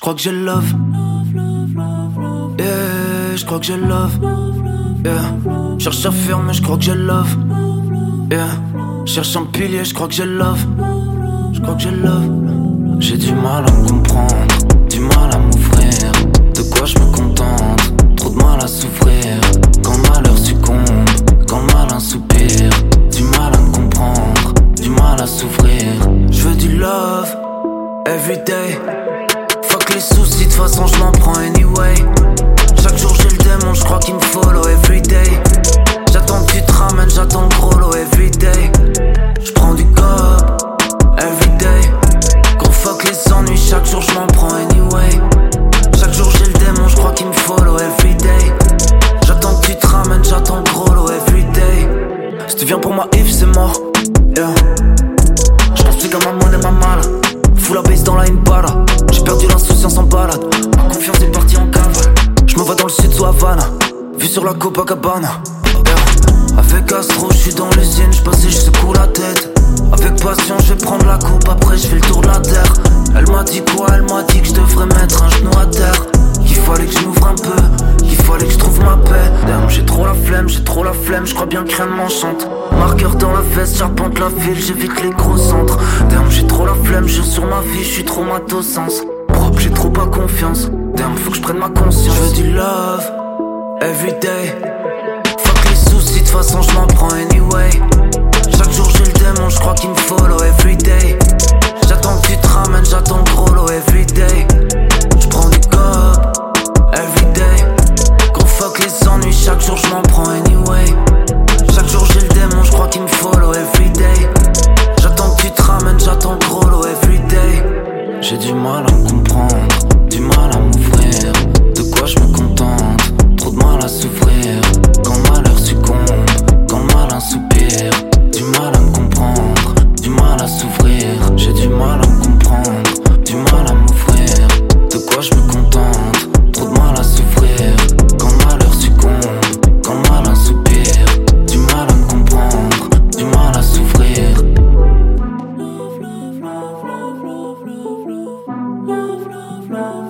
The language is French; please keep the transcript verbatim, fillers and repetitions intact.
J'crois que j'ai le love. Yeah, j'crois que j'ai le love. Yeah, cherche à faire mais j'crois que j'ai le love. Yeah, cherche un pilier, j'crois que j'ai le love. J'crois que j'ai le love. J'ai du mal à me comprendre, du mal à m'ouvrir. De quoi je me contente, trop de mal à souffrir. Quand le malheur succombe, quand le malin soupire. Du mal à me comprendre, du mal à s'ouvrir. Je veux du love, everyday. Fuck les soucis, de façon je m'en prends anyway. Chaque jour j'ai le démon, je crois qu'il me follow everyday. J'attends que tu te ramènes, j'attends le gros lot everyday. J'prends du cop, everyday. Gros fuck les ennuis, chaque jour je m'en prends anyway. Chaque jour j'ai le démon, je crois qu'il me follow everyday. J'attends que tu te ramènes, j'attends le gros lot everyday. Si tu viens pour moi Yves c'est mort, yeah. J'pense plus qu'à ma monnaie, ma mala. Fous la base dans la Impala. J'ai perdu l'insouciance en balade. Ma confiance est partie en cavale. J'me vois dans le sud sous Havana. Vue sur la Copacabana, yeah. Avec Astro j'suis dans l'usine, j'passe et j'secoue la tête. Avec passion je vais prendre la coupe, après je fais le tour de la terre. Elle m'a dit quoi? Elle m'a dit que je devrais mettre un genou à terre. Qu'il fallait que je m'ouvre un peu, qu'il fallait que je trouve ma paix. Damn, j'ai trop la flemme, j'ai trop la flemme, je crois bien que rien ne m'enchante. Marqueur dans la veste, j'arpente la ville, j'évite les gros centres. Damn, j'ai trop la flemme, je sur ma vie, je suis trop matosens. Propre, j'ai trop pas confiance. Damn, faut que je prenne ma conscience. Je veux du love, everyday. Fuck les soucis, de façon je m'en prends anyway. Chaque jour j'ai le démon, je crois qu'il me follow everyday. J'attends que tu te ramènes, j'attends le gros lot everyday. J'prends du cop, everyday. Gros fuck les ennuis, chaque jour je m'en prends anyway. Chaque jour j'ai le démon, je crois qu'il me follow everyday. J'attends que tu te ramènes, j'attends le gros lot everyday. J'ai du mal à me comprendre, du mal à m'ouvrir. De quoi je me contente, trop de mal à s'ouvrir. Quand le malheur succombe, quand le malin soupire. Du mal à me comprendre, du mal à s'ouvrir. J'ai du mal à me comprendre, du mal à m'ouvrir. De quoi je me contente, trop de mal à s'ouvrir. Quand le malheur succombe, quand le malin soupire. Du mal à me comprendre, du mal à s'ouvrir. Love, love, love, love, love, love, love, love, love.